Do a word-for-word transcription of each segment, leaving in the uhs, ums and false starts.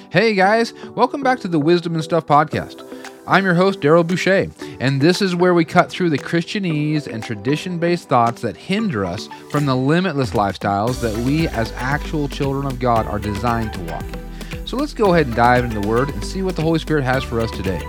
Hey guys, welcome back to the Wisdom and Stuff podcast. I'm your host, Daryl Boucher, and this is where we cut through the Christianese and tradition-based thoughts that hinder us from the limitless lifestyles that we as actual children of God are designed to walk in. So let's go ahead and dive into the Word and see what the Holy Spirit has for us today.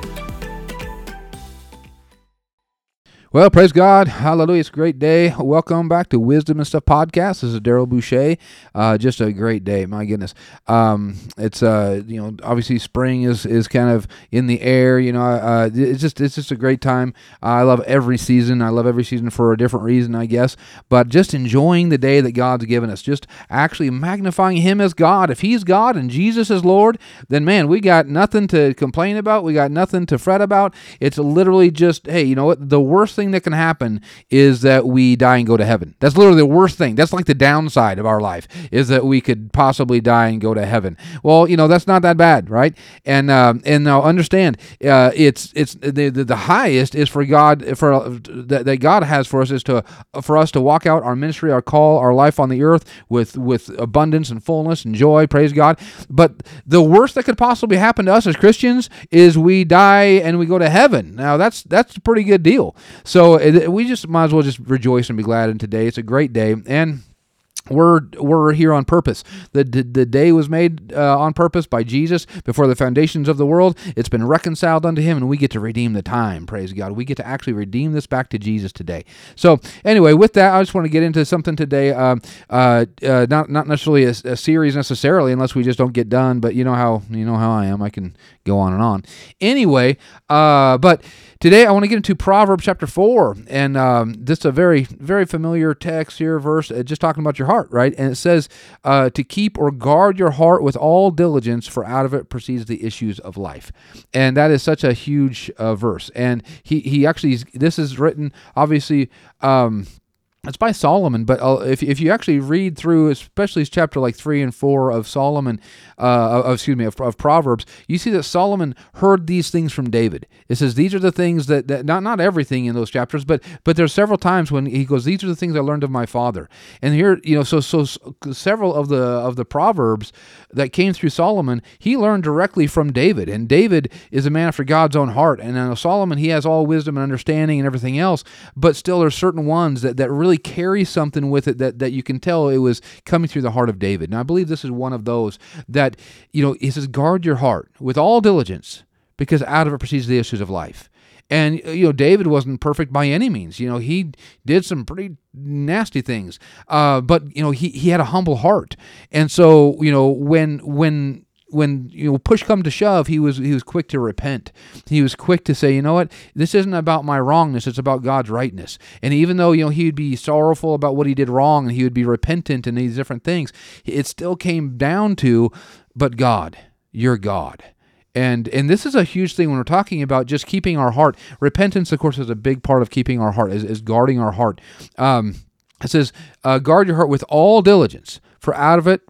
Well, praise God. Hallelujah. It's a great day. Welcome back to Wisdom and Stuff podcast. This is Daryl Boucher. Uh, just a great day. My goodness. Um, it's, uh, you know, obviously spring is, is kind of in the air. You know, uh, it's just, it's just a great time. Uh, I love every season. I love every season for a different reason, I guess. But just enjoying the day that God's given us. Just actually magnifying Him as God. If He's God and Jesus is Lord, then man, we got nothing to complain about. We got nothing to fret about. It's literally just, hey, you know what? The worst thing that can happen is that we die and go to heaven. That's literally the worst thing. That's like the downside of our life, is that we could possibly die and go to heaven. Well, you know, that's not that bad, right? And um, and now understand, uh, it's it's the, the the highest is for God for uh, that, that God has for us is to for us to walk out our ministry, our call, our life on the earth with with abundance and fullness and joy. Praise God. But the worst that could possibly happen to us as Christians is we die and we go to heaven. Now that's that's a pretty good deal. So it, we just might as well just rejoice and be glad in today. It's a great day, and we're we're here on purpose. The the, the day was made uh, on purpose by Jesus before the foundations of the world. It's been reconciled unto Him, and we get to redeem the time. Praise God. We get to actually redeem this back to Jesus today. So anyway, with that, I just want to get into something today. Um, uh, uh, not not necessarily a, a series necessarily, unless we just don't get done. But you know how you know how I am. I can go on and on. Anyway, uh, but. Today, I want to get into Proverbs chapter four, and um, this is a very, very familiar text here, verse, uh, just talking about your heart, right? And it says, uh, to keep or guard your heart with all diligence, for out of it proceeds the issues of life. And that is such a huge uh, verse. And he, he actually, this is written, obviously, um, it's by Solomon, but uh, if if you actually read through, especially chapter like three and four of Solomon, uh, of, excuse me, of, of Proverbs, you see that Solomon heard these things from David. It says these are the things that, that not not everything in those chapters, but but there's several times when he goes, these are the things I learned of my father. And here, you know, so so several of the of the Proverbs that came through Solomon, he learned directly from David. And David is a man after God's own heart. And uh, Solomon, he has all wisdom and understanding and everything else, but still there's certain ones that that really carry something with it that, that you can tell it was coming through the heart of David. Now, I believe this is one of those that, you know, he says, guard your heart with all diligence, because out of it proceeds the issues of life. And, you know, David wasn't perfect by any means. You know, he did some pretty nasty things, uh, but, you know, he, he had a humble heart. And so, you know, when when... When you know push come to shove, he was he was quick to repent. He was quick to say, you know what, this isn't about my wrongness; it's about God's rightness. And even though you know he'd be sorrowful about what he did wrong, and he would be repentant and these different things, it still came down to, but God, you're God. And and this is a huge thing when we're talking about just keeping our heart. Repentance, of course, is a big part of keeping our heart, is, is guarding our heart. Um, it says, uh, guard your heart with all diligence, for out of it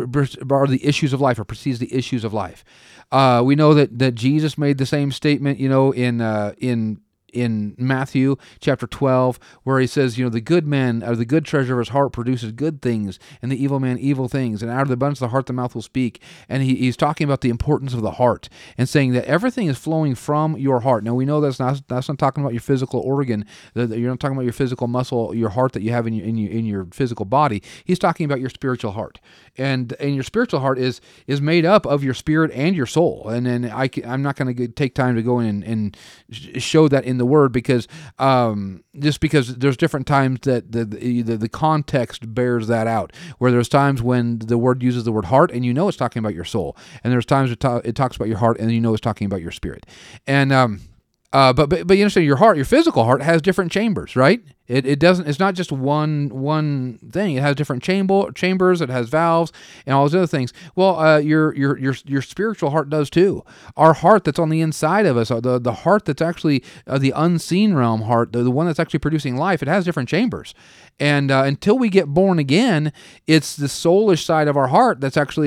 are the issues of life, or proceeds the issues of life. Uh, we know that, that Jesus made the same statement, you know, in uh, in in Matthew chapter twelve, where he says, you know, the good man, or the good treasure of his heart produces good things, and the evil man evil things, and out of the abundance of the heart the mouth will speak. And he, he's talking about the importance of the heart, and saying that everything is flowing from your heart. Now we know that's not that's not talking about your physical organ. That you're not talking about your physical muscle, your heart that you have in your in your in your physical body. He's talking about your spiritual heart, and and your spiritual heart is is made up of your spirit and your soul. And then I I'm not going to take time to go in and, and show that in the word, because um, just because there's different times that the, the the context bears that out, where there's times when the word uses the word heart and you know it's talking about your soul, and there's times it, ta- it talks about your heart and you know it's talking about your spirit. And um, uh, but but but you understand, your heart, your physical heart has different chambers, right? It it doesn't. It's not just one one thing. It has different chamber chambers. It has valves and all those other things. Well, uh, your your your your spiritual heart does too. Our heart that's on the inside of us, the the heart that's actually uh, the unseen realm heart, the, the one that's actually producing life. It has different chambers. And uh, until we get born again, it's the soulish side of our heart that's actually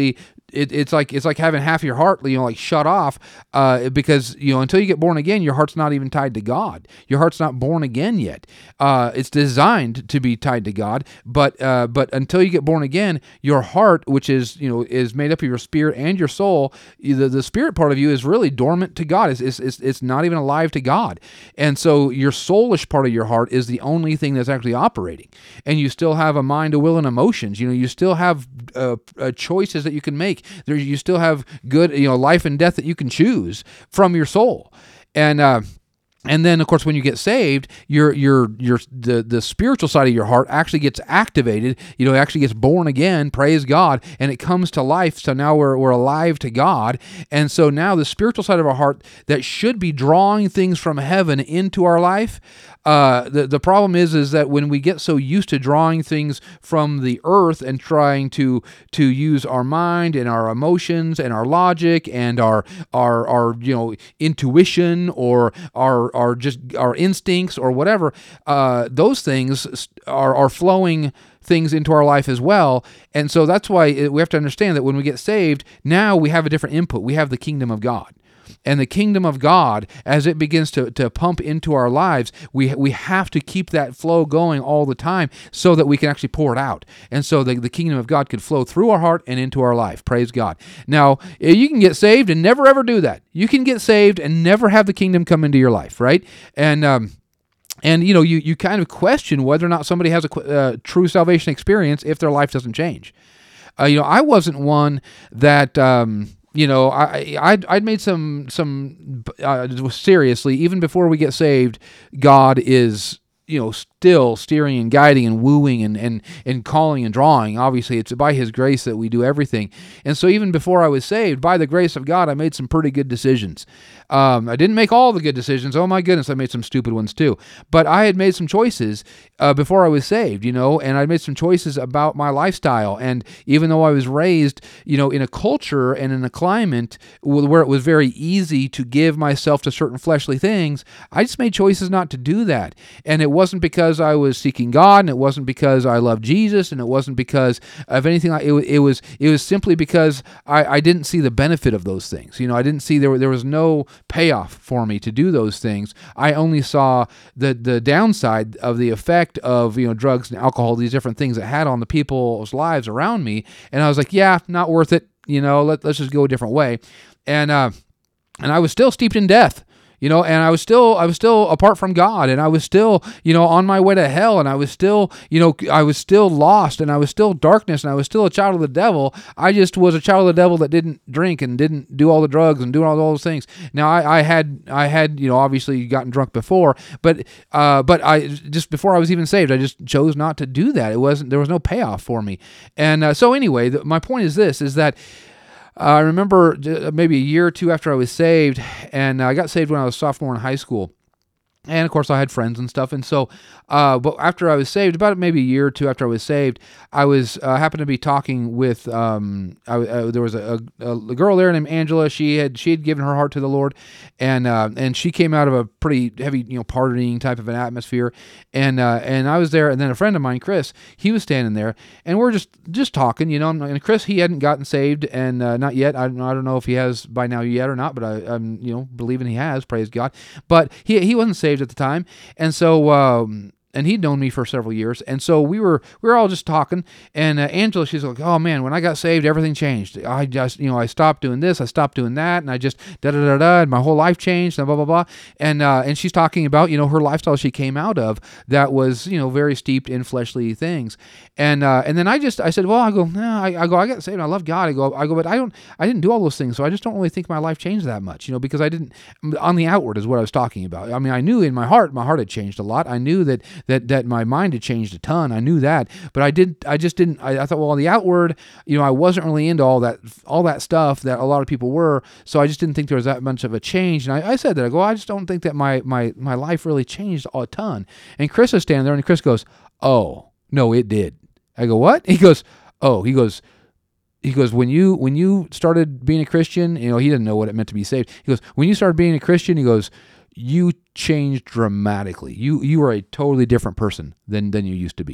it, it's like it's like having half your heart, you know, like shut off, uh, because you know until you get born again, your heart's not even tied to God. Your heart's not born again yet. Uh, it's designed to be tied to God, but uh, but until you get born again, your heart, which is you know is made up of your spirit and your soul, the the spirit part of you is really dormant to God. It's it's it's, it's not even alive to God, and so your soulish part of your heart is the only thing that's actually operating, and you still have a mind, a will, and emotions. You know, you still have uh, uh, choices that you can make. There, you still have good, you know, life and death that you can choose from your soul, and. Uh, And then, of course, when you get saved, your your your the the spiritual side of your heart actually gets activated. You know, it actually gets born again. Praise God, and it comes to life. So now we're we're alive to God, and so now the spiritual side of our heart that should be drawing things from heaven into our life. Uh, the the problem is is that when we get so used to drawing things from the earth and trying to to use our mind and our emotions and our logic and our our our you know intuition or our our just our instincts or whatever, uh, those things are are flowing things into our life as well. And so that's why we have to understand that when we get saved, now we have a different input. We have the kingdom of God. And the kingdom of God, as it begins to, to pump into our lives, we we have to keep that flow going all the time so that we can actually pour it out. And so the, the kingdom of God could flow through our heart and into our life. Praise God. Now, you can get saved and never ever do that. You can get saved and never have the kingdom come into your life, right? And, um, And, you know, you, you kind of question whether or not somebody has a uh, true salvation experience if their life doesn't change. Uh, you know, I wasn't one that... Um, You know, I I'd, I'd made some some uh, seriously, even before we get saved, God is, you know, still steering and guiding and wooing and, and, and calling and drawing. Obviously, it's by His grace that we do everything. And so even before I was saved, by the grace of God, I made some pretty good decisions. Um, I didn't make all the good decisions. Oh my goodness, I made some stupid ones too. But I had made some choices uh, before I was saved, you know, and I made some choices about my lifestyle. And even though I was raised, you know, in a culture and in a climate where it was very easy to give myself to certain fleshly things, I just made choices not to do that. And it wasn't because I was seeking God, and it wasn't because I loved Jesus, and it wasn't because of anything like it. It was it was simply because I, I didn't see the benefit of those things. You know, I didn't see there there was no payoff for me to do those things. I only saw the the downside of the effect of, you know, drugs and alcohol, these different things that had on the people's lives around me, and I was like, yeah, not worth it. You know, let let's just go a different way, and uh, and I was still steeped in death. You know, and I was still, I was still apart from God, and I was still, you know, on my way to hell, and I was still, you know, I was still lost, and I was still darkness, and I was still a child of the devil. I just was a child of the devil that didn't drink and didn't do all the drugs and do all those things. Now, I, I had, I had, you know, obviously gotten drunk before, but, uh, but I just before I was even saved, I just chose not to do that. It wasn't, there was no payoff for me, and uh, so anyway, the, my point is this: is that. Uh, I remember maybe a year or two after I was saved, and I got saved when I was a sophomore in high school. And of course, I had friends and stuff. And so, uh, but after I was saved, about maybe a year or two after I was saved, I was uh, happened to be talking with. Um, I, uh, there was a, a, a girl there named Angela. She had she had given her heart to the Lord, and uh, and she came out of a pretty heavy, you know, partying type of an atmosphere. And uh, and I was there, and then a friend of mine, Chris, he was standing there, and we're just just talking, you know. And Chris, he hadn't gotten saved, and uh, not yet. I, I don't know if he has by now yet or not, but I, I'm you know believing he has. Praise God. But he he wasn't saved at the time, and so um, and he'd known me for several years, and so we were we were all just talking. And uh, Angela, she's like, "Oh man, when I got saved, everything changed. I just you know I stopped doing this, I stopped doing that, and I just da da da da, and my whole life changed, and blah blah blah." And uh, and she's talking about you know her lifestyle she came out of that was you know very steeped in fleshly things. And uh, and then I just I said, well, I go, no, I, I go, I got saved, I love God. I go, I go, but I don't, I didn't do all those things, so I just don't really think my life changed that much, you know, because I didn't. On the outward is what I was talking about. I mean, I knew in my heart, my heart had changed a lot. I knew that that that my mind had changed a ton. I knew that, but I did, I just didn't. I, I thought, well, on the outward, you know, I wasn't really into all that, all that stuff that a lot of people were. So I just didn't think there was that much of a change. And I, I said that I go, I just don't think that my my my life really changed a ton. And Chris is standing there, and Chris goes, oh no, it did. I go, what? He goes, oh, he goes, he goes, when you, when you started being a Christian, you know, he didn't know what it meant to be saved. He goes, when you started being a Christian, he goes, you changed dramatically. You, you are a totally different person than, than you used to be.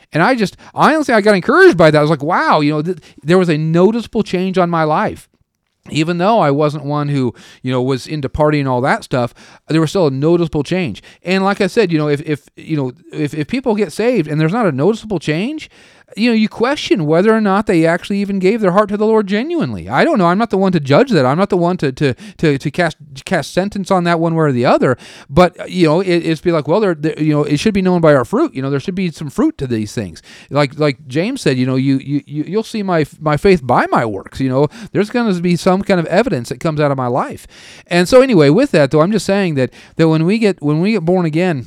And I just, honestly, I got encouraged by that. I was like, wow, you know, th- there was a noticeable change on my life. Even though I wasn't one who, you know, was into partying and all that stuff, there was still a noticeable change. And like I said, you know, if, if you know, if, if people get saved and there's not a noticeable change, you know, you question whether or not they actually even gave their heart to the Lord genuinely. I don't know. I'm not the one to judge that. I'm not the one to to to, to cast cast sentence on that one way or the other. But you know, it, it's be like, well, they're, they're you know, it should be known by our fruit. You know, there should be some fruit to these things. Like like James said, you know, you you you- you'll see my my faith by my works. You know, there's going to be some kind of evidence that comes out of my life. And so anyway, with that though, I'm just saying that that when we get when we get born again.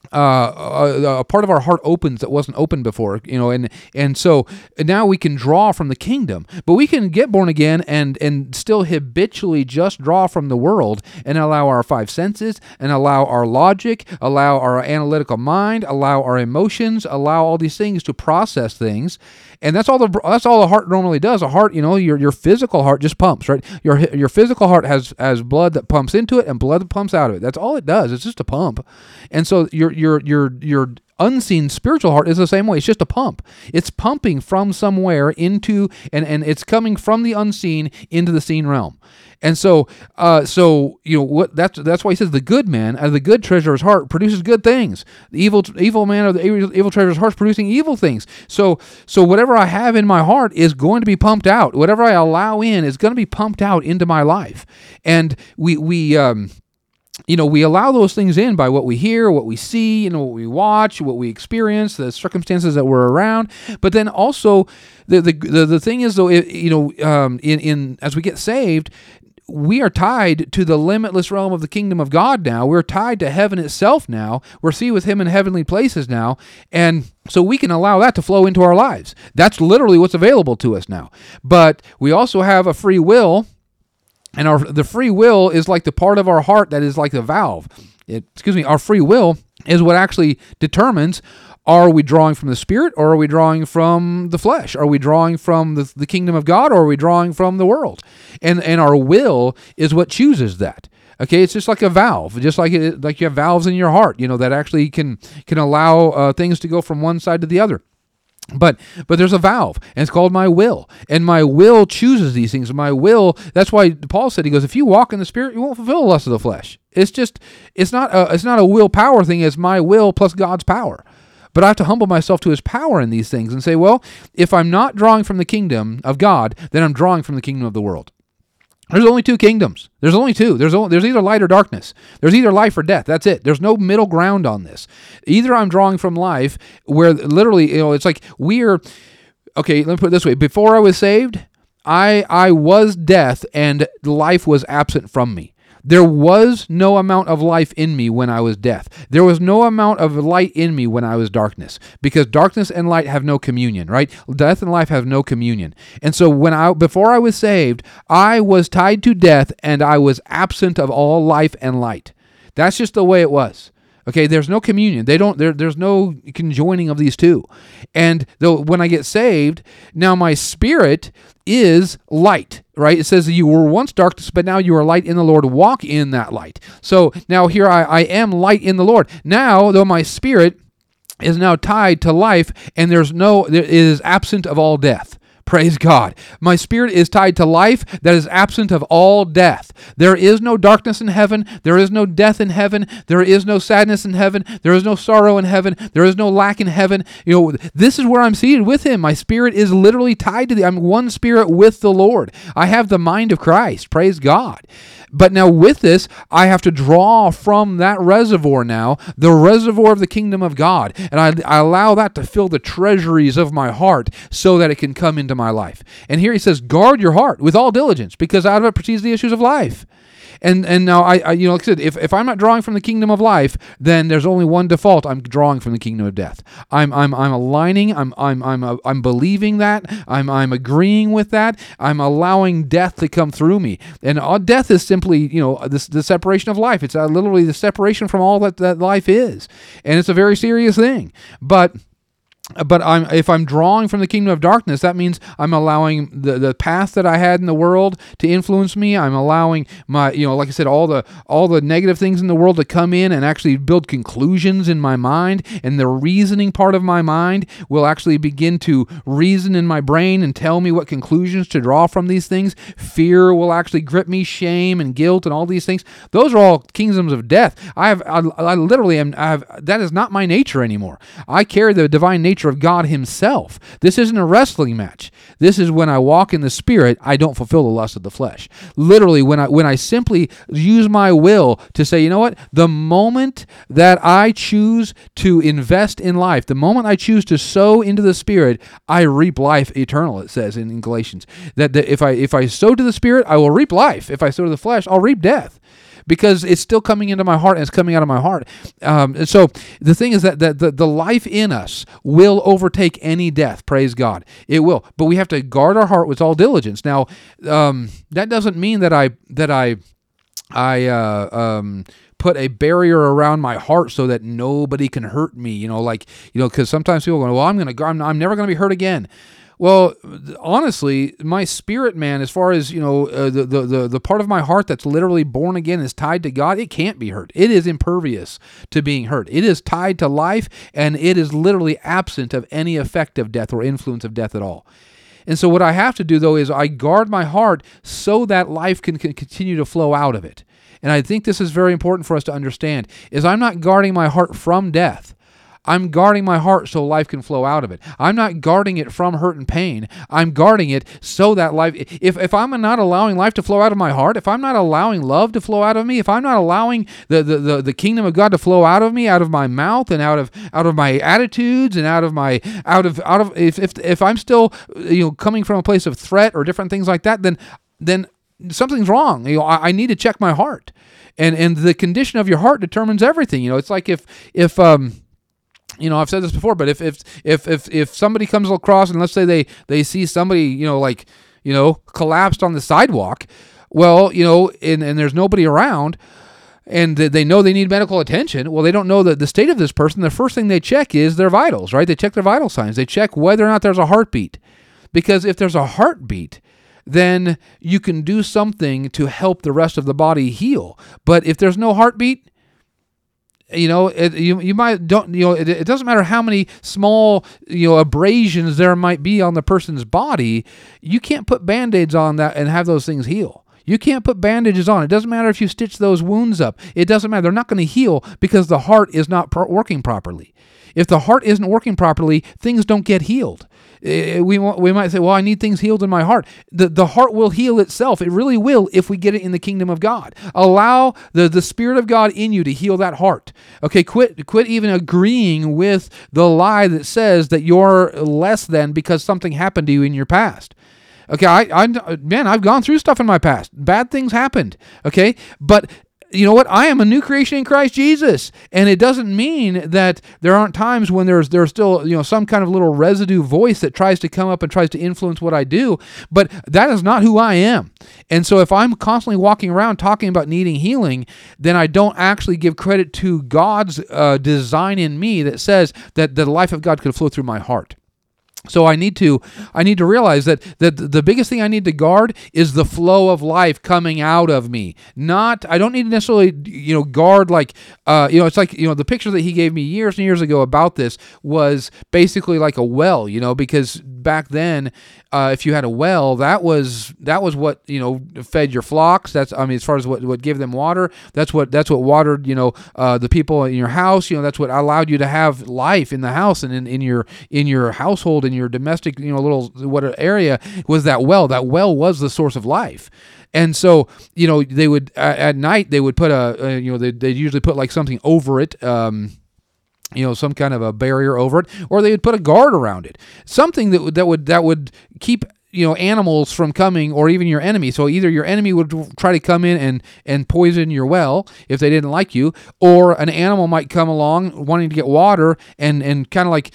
Uh, a, a part of our heart opens that wasn't open before, you know, and and so now we can draw from the kingdom, but we can get born again and and still habitually just draw from the world and allow our five senses and allow our logic, allow our analytical mind, allow our emotions, allow all these things to process things. And that's all the that's all the heart normally does. A heart, you know, your your physical heart just pumps, right? Your your physical heart has has blood that pumps into it and blood that pumps out of it. That's all it does. It's just a pump. And so your your your your unseen spiritual heart is the same way. It's just a pump. It's pumping from somewhere into and and it's coming from the unseen into the seen realm. And so, uh, so you know what? That's that's why he says the good man out of the good treasure of his heart produces good things. The evil evil man of the evil, evil treasure of his heart is producing evil things. So so whatever I have in my heart is going to be pumped out. Whatever I allow in is going to be pumped out into my life. And we we um. You know, we allow those things in by what we hear, what we see, you know, what we watch, what we experience, the circumstances that we're around. But then also, the the the, the thing is, though, it, you know, um, in in as we get saved, we are tied to the limitless realm of the kingdom of God now. We're tied to heaven itself now. We're seated with him in heavenly places now. And so we can allow that to flow into our lives. That's literally what's available to us now. But we also have a free will. And our the free will is like the part of our heart that is like the valve. It, excuse me, our free will is what actually determines, are we drawing from the Spirit or are we drawing from the flesh? Are we drawing from the, the kingdom of God or are we drawing from the world? And and our will is what chooses that. Okay, it's just like a valve, just like it, like you have valves in your heart, you know, that actually can can allow uh, things to go from one side to the other. But but there's a valve, and it's called my will. And my will chooses these things. My will, that's why Paul said, he goes, if you walk in the Spirit, you won't fulfill the lust of the flesh. It's just, it's not a, it's not a willpower thing. It's my will plus God's power. But I have to humble myself to his power in these things and say, well, if I'm not drawing from the kingdom of God, then I'm drawing from the kingdom of the world. There's only two kingdoms. There's only two. There's only, there's either light or darkness. There's either life or death. That's it. There's no middle ground on this. Either I'm drawing from life, where literally, you know, it's like we're, okay, let me put it this way. Before I was saved, I I was death and life was absent from me. There was no amount of life in me when I was death. There was no amount of light in me when I was darkness, because darkness and light have no communion, right? Death and life have no communion. And so when I before I was saved, I was tied to death and I was absent of all life and light. That's just the way it was. Okay, there's no communion. They don't. There, there's no conjoining of these two. And though when I get saved, now my spirit is light. Right? It says that you were once darkness, but now you are light in the Lord. Walk in that light. So now here I, I am light in the Lord. Now, though my spirit is now tied to life, and there's no, it is absent of all death. Praise God. My spirit is tied to life that is absent of all death. There is no darkness in heaven. There is no death in heaven. There is no sadness in heaven. There is no sorrow in heaven. There is no lack in heaven. You know, this is where I'm seated with him. My spirit is literally tied to the, I'm one spirit with the Lord. I have the mind of Christ. Praise God. But now with this, I have to draw from that reservoir now, the reservoir of the kingdom of God. And I, I allow that to fill the treasuries of my heart so that it can come into my life. And here he says, guard your heart with all diligence, because out of it proceeds the issues of life. And and now, I, I you know, like I said, if, if I'm not drawing from the kingdom of life, then there's only one default. I'm drawing from the kingdom of death. I'm I'm I'm aligning. I'm I'm I'm uh, I'm believing that. I'm I'm agreeing with that. I'm allowing death to come through me. And uh, death is simply, you know, the the separation of life. It's uh, literally the separation from all that that life is, and it's a very serious thing. But But I'm if I'm drawing from the kingdom of darkness, that means I'm allowing the, the past that I had in the world to influence me. I'm allowing my, you know, like I said, all the all the negative things in the world to come in and actually build conclusions in my mind. And the reasoning part of my mind will actually begin to reason in my brain and tell me what conclusions to draw from these things. Fear will actually grip me, shame and guilt and all these things. Those are all kingdoms of death. I have, I, I literally am. I have. That is not my nature anymore. I carry the divine nature of God himself. This isn't a wrestling match. This is when I walk in the Spirit, I don't fulfill the lust of the flesh. Literally, when I when I simply use my will to say, you know what, the moment that I choose to invest in life, the moment I choose to sow into the Spirit, I reap life eternal, it says in, in Galatians. That, that if I if I sow to the Spirit, I will reap life. If I sow to the flesh, I'll reap death. Because it's still coming into my heart and it's coming out of my heart. Um, and so the thing is that, that the, the life in us will overtake any death. Praise God. It will. But we have to guard our heart with all diligence. Now, um, that doesn't mean that I that I I uh, um, put a barrier around my heart so that nobody can hurt me. You know, like, you know, because sometimes people go, well, I'm gonna I'm, I'm never gonna be hurt again. Well, honestly, my spirit man, as far as, you know, uh, the, the, the, the part of my heart that's literally born again is tied to God, it can't be hurt. It is impervious to being hurt. It is tied to life, and it is literally absent of any effect of death or influence of death at all. And so what I have to do, though, is I guard my heart so that life can, can continue to flow out of it. And I think this is very important for us to understand, is I'm not guarding my heart from death. I'm guarding my heart so life can flow out of it. I'm not guarding it from hurt and pain. I'm guarding it so that life, if, if I'm not allowing life to flow out of my heart, if I'm not allowing love to flow out of me, if I'm not allowing the, the, the, the kingdom of God to flow out of me, out of my mouth and out of out of my attitudes and out of my, out of, out of if, if, if I'm still, you know, coming from a place of threat or different things like that, then, then something's wrong. You know, I, I need to check my heart. And, and the condition of your heart determines everything. You know, it's like if, if, um, you know, I've said this before, but if if if if if somebody comes across and let's say they they see somebody, you know, like, you know, collapsed on the sidewalk, well, you know, and, and there's nobody around, and they know they need medical attention. Well, they don't know the, the state of this person. The first thing they check is their vitals, right? They check their vital signs. They check whether or not there's a heartbeat. Because if there's a heartbeat, then you can do something to help the rest of the body heal. But if there's no heartbeat, you know, it, you you might don't you know it, it doesn't matter how many small, you know, abrasions there might be on the person's body. You can't put Band-Aids on that and have those things heal. You can't put bandages on. It doesn't matter if you stitch those wounds up. It doesn't matter. They're not going to heal because the heart is not pro- working properly. If the heart isn't working properly, things don't get healed. We we might say, well, I need things healed in my heart. The the heart will heal itself. It really will if we get it in the kingdom of God. Allow the, the Spirit of God in you to heal that heart. Okay, quit quit even agreeing with the lie that says that you're less than because something happened to you in your past. Okay, I, I man, I've gone through stuff in my past. Bad things happened. Okay, but you know what? I am a new creation in Christ Jesus. And it doesn't mean that there aren't times when there's there's still, you know, some kind of little residue voice that tries to come up and tries to influence what I do. But that is not who I am. And so if I'm constantly walking around talking about needing healing, then I don't actually give credit to God's uh, design in me that says that the life of God could flow through my heart. So I need to I need to realize that, that the biggest thing I need to guard is the flow of life coming out of me. Not, I don't need to necessarily, you know, guard like, uh, you know, it's like, you know, the picture that he gave me years and years ago about this was basically like a well, you know, because back then, uh, if you had a well, that was that was what, you know, fed your flocks. That's, I mean, as far as what, what gave them water, that's what that's what watered, you know, uh, the people in your house. You know, that's what allowed you to have life in the house and in, in your in your household, in your domestic, you know, little what area was that well. That well was the source of life. And so, you know, they would uh, at night they would put a, uh, you know, they they usually put like something over it. Um, you know, some kind of a barrier over it, or they would put a guard around it, something that would that would that would keep, you know, animals from coming, or even your enemy. So either your enemy would try to come in and and poison your well if they didn't like you, or an animal might come along wanting to get water and and kind of like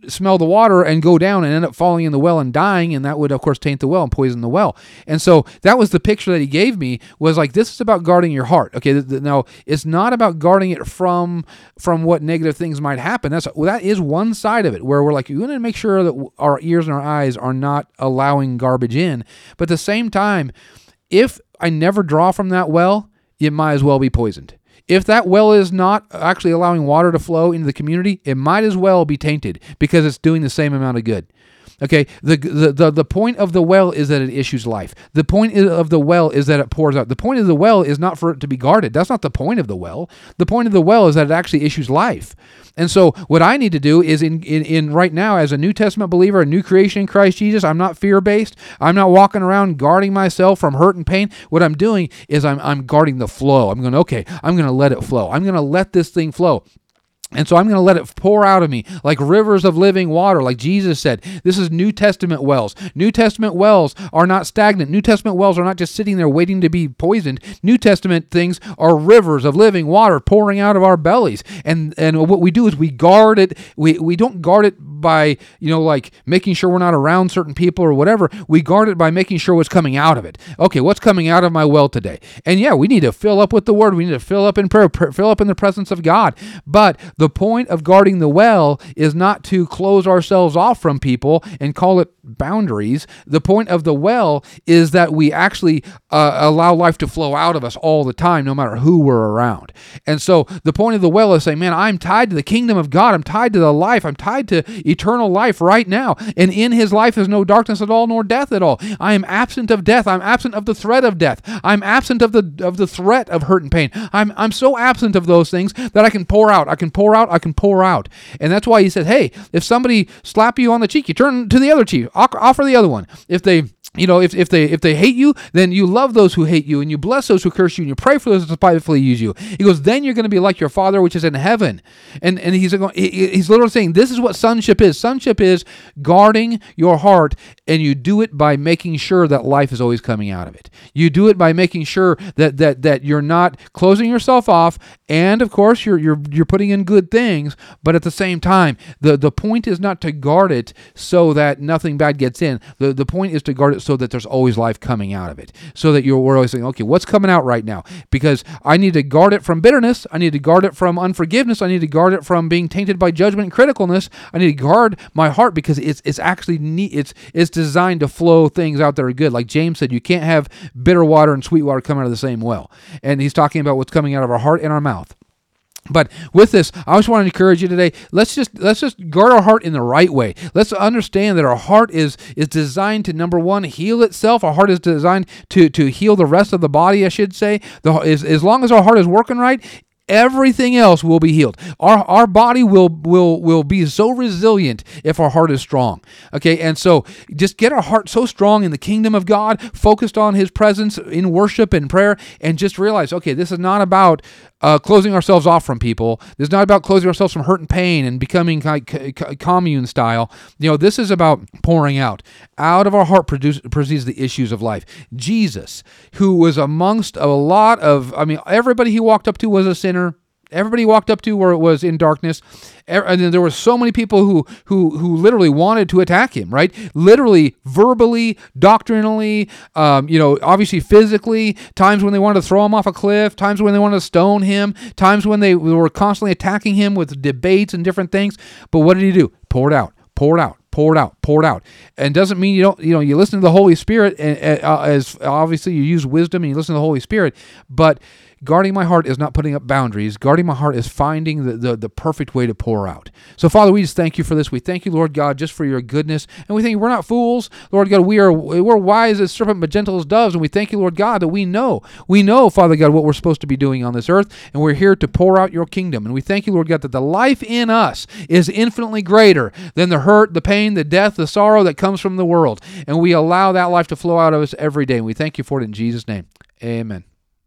smell the water and go down and end up falling in the well and dying, and that would, of course, taint the well and poison the well. And so that was the picture that he gave me, was like, this is about guarding your heart. Okay, th- th- now, it's not about guarding it from from what negative things might happen. That's well, that is one side of it, where we're like, we want to make sure that our ears and our eyes are not allowing garbage in. But at the same time, if I never draw from that well, it might as well be poisoned. If that well is not actually allowing water to flow into the community, it might as well be tainted because it's doing the same amount of good. Okay, the, the the the point of the well is that it issues life. The point of the well is that it pours out. The point of the well is not for it to be guarded. That's not the point of the well. The point of the well is that it actually issues life. And so what I need to do is in, in, in right now, as a New Testament believer, a new creation in Christ Jesus, I'm not fear-based. I'm not walking around guarding myself from hurt and pain. What I'm doing is I'm I'm guarding the flow. I'm going, okay, I'm going to let it flow. I'm going to let this thing flow. And so I'm going to let it pour out of me like rivers of living water, like Jesus said. This is New Testament wells. New Testament wells are not stagnant. New Testament wells are not just sitting there waiting to be poisoned. New Testament things are rivers of living water pouring out of our bellies. And and what we do is we guard it. We, we don't guard it by, you know, like making sure we're not around certain people or whatever. We guard it by making sure what's coming out of it. Okay, what's coming out of my well today? And yeah, we need to fill up with the Word. We need to fill up in prayer, pr- fill up in the presence of God. But the point of guarding the well is not to close ourselves off from people and call it boundaries. The point of the well is that we actually uh, allow life to flow out of us all the time, no matter who we're around. And so the point of the well is saying, man, I'm tied to the kingdom of God. I'm tied to the life. I'm tied to eternal life right now. And in his life is no darkness at all, nor death at all. I am absent of death. I'm absent of the threat of death. I'm absent of the of the threat of hurt and pain. I'm I'm so absent of those things that I can pour out. I can pour out. I can pour out. And that's why he said, hey, if somebody slap you on the cheek, you turn to the other cheek. Offer the other one. If they You know, if, if they if they hate you, then you love those who hate you, and you bless those who curse you, and you pray for those who spitefully use you. He goes, then you're going to be like your Father which is in heaven. And and he's going, he's literally saying, this is what sonship is. Sonship is guarding your heart, and you do it by making sure that life is always coming out of it. You do it by making sure that that that you're not closing yourself off, and of course you're you're you're putting in good things, but at the same time, the the point is not to guard it so that nothing bad gets in. The the point is to guard it so that there's always life coming out of it. So that you're we're always saying, okay, what's coming out right now? Because I need to guard it from bitterness. I need to guard it from unforgiveness. I need to guard it from being tainted by judgment and criticalness. I need to guard my heart because it's it's actually neat. It's it's designed to flow things out that are good. Like James said, you can't have bitter water and sweet water come out of the same well. And he's talking about what's coming out of our heart and our mouth. But with this, I just want to encourage you today. Let's just let's just guard our heart in the right way. Let's understand that our heart is is designed to, number one, heal itself. Our heart is designed to to heal the rest of the body, I should say. The, as, as long as our heart is working right, everything else will be healed. Our our body will will will be so resilient if our heart is strong. Okay, and so just get our heart so strong in the kingdom of God, focused on His presence in worship and prayer, and just realize, okay, this is not about uh, closing ourselves off from people. This is not about closing ourselves from hurt and pain and becoming like commune style. You know, this is about pouring out. Out of our heart produce, proceeds the issues of life. Jesus, who was amongst a lot of, I mean, everybody he walked up to was a sinner. Everybody walked up to where it was in darkness. And then there were so many people who who who literally wanted to attack him, right? Literally, verbally, doctrinally, um, you know, obviously physically, times when they wanted to throw him off a cliff, times when they wanted to stone him, times when they were constantly attacking him with debates and different things. But what did he do? Pour it out, pour it out. Pour it out, pour it out. And doesn't mean you don't, you know, you listen to the Holy Spirit, and uh, as obviously you use wisdom and you listen to the Holy Spirit, but guarding my heart is not putting up boundaries. Guarding my heart is finding the, the, the perfect way to pour out. So, Father, we just thank you for this. We thank you, Lord God, just for your goodness. And we thank you, we're not fools. Lord God, we are, we're wise as serpent, but gentle as doves. And we thank you, Lord God, that we know, we know, Father God, what we're supposed to be doing on this earth. And we're here to pour out your kingdom. And we thank you, Lord God, that the life in us is infinitely greater than the hurt, the pain, the death, the sorrow that comes from the world. And we allow that life to flow out of us every day. And we thank you for it in Jesus' name. Amen.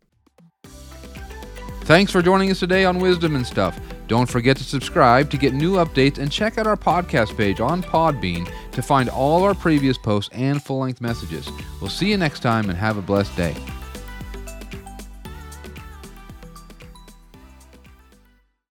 Thanks for joining us today on Wisdom and Stuff. Don't forget to subscribe to get new updates, and check out our podcast page on Podbean to find all our previous posts and full-length messages. We'll see you next time, and have a blessed day.